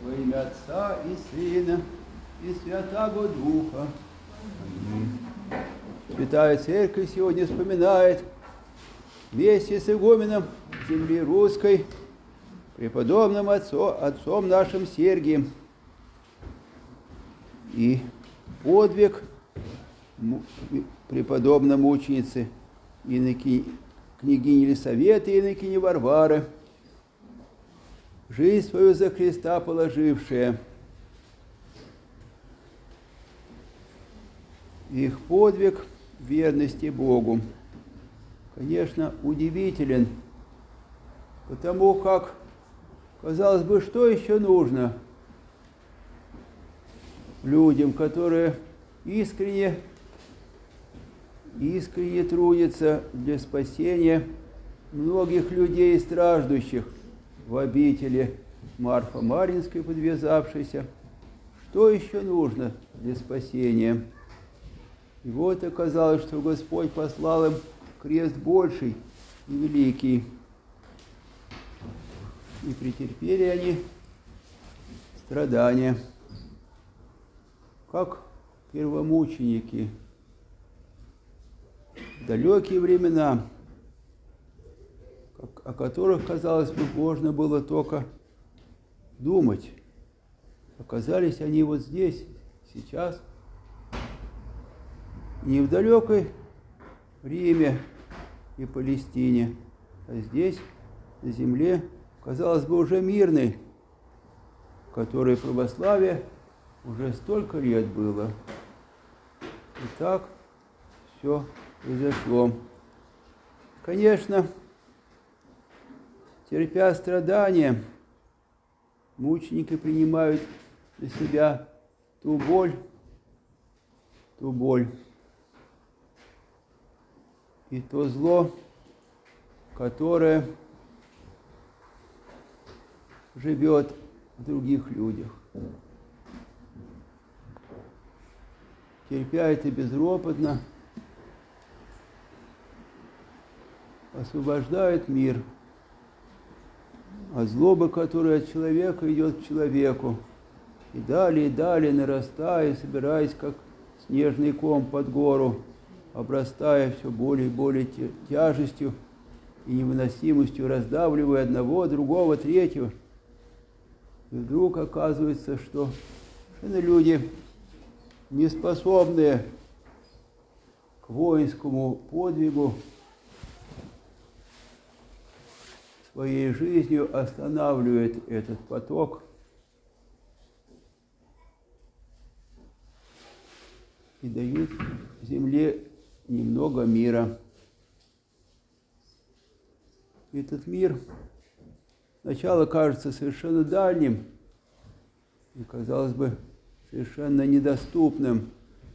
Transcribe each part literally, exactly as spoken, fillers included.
Во имя Отца и Сына и Святаго Духа. Аминь. Святая Церковь сегодня вспоминает вместе с игуменом земли русской, преподобным отцо, отцом нашим Сергием, и подвиг преподобной мученицы иноки, княгини Елисаветы и инокини Варвары, жизнь свою за Христа положившая. Их подвиг верности Богу, конечно, удивителен, потому как, казалось бы, что еще нужно людям, которые искренне, искренне трудятся для спасения многих людей, страждущих в обители Марфа-Маринской подвязавшейся. Что еще нужно для спасения? И вот оказалось, что Господь послал им крест больший и великий. И претерпели они страдания, как первомученики в далекие времена, о которых, казалось бы, можно было только думать. Оказались они вот здесь, сейчас, не в далекой Риме и Палестине, а здесь, на земле, казалось бы, уже мирной, в которой православие уже столько лет было. И так все произошло. Конечно, терпя страдания, мученики принимают на себя ту боль, ту боль и то зло, которое живет в других людях. Терпя это безропотно, освобождает мир от злобы, которая от человека идет к человеку, и далее, и далее, нарастая, собираясь, как снежный ком под гору, обрастая все более и более тяжестью и невыносимостью, раздавливая одного, другого, третьего. И вдруг оказывается, что люди, не способные к воинскому подвигу, своей жизнью останавливают этот поток и дают земле немного мира. Этот мир сначала кажется совершенно дальним и, казалось бы, совершенно недоступным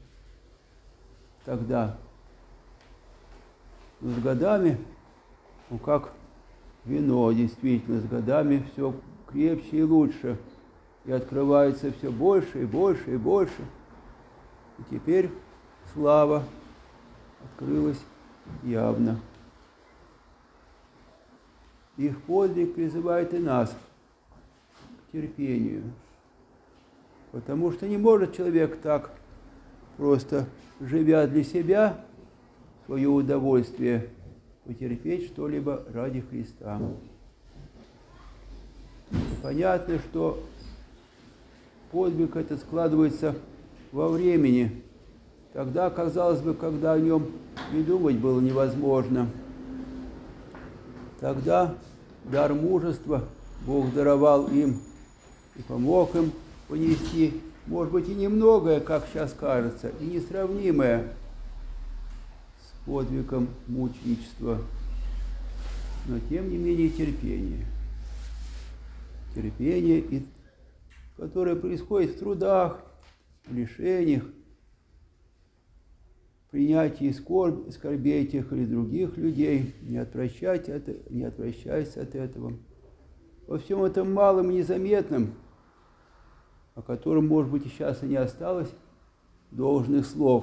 тогда. Но с годами, ну как вино, действительно, с годами все крепче и лучше, и открывается все больше и больше и больше. И теперь слава открылась явно. Их подвиг призывает и нас к терпению, потому что не может человек так просто, живя для себя, свое удовольствие, потерпеть что-либо ради Христа. Понятно, что подвиг этот складывается во времени, тогда, казалось бы, когда о нем и думать было невозможно. Тогда дар мужества Бог даровал им и помог им понести, может быть, и немногое, как сейчас кажется, и несравнимое с подвигом мученичества, но тем не менее терпение. Терпение, которое происходит в трудах, в лишениях, принятии скорбь, скорбей тех или других людей, не отвращать это, не отвращайся от этого. Во всем этом малом и незаметном, о котором, может быть, и сейчас и не осталось должных слов,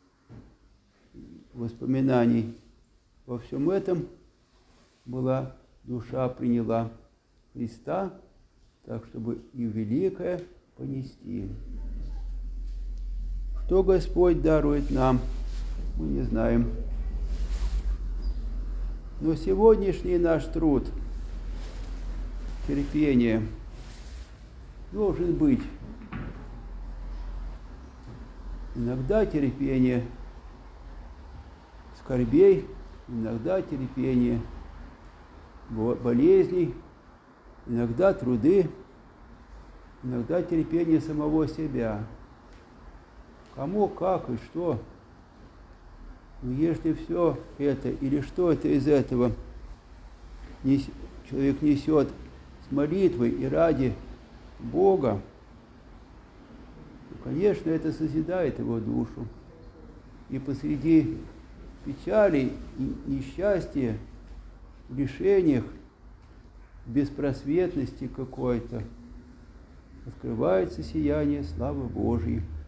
воспоминаний, во всем этом была душа, приняла Христа так чтобы и великое понести. Что Господь дарует нам, мы не знаем. Но сегодняшний наш труд, терпение, должен быть. Иногда терпение скорбей, иногда терпение болезней, иногда труды, иногда терпение самого себя. Кому, как и что. Но если все это или что-то из этого нес, человек несет с молитвой и ради Бога, то, конечно, это созидает его душу. И посреди печали и несчастья, лишениях, беспросветности какой-то, открывается сияние славы Божьей.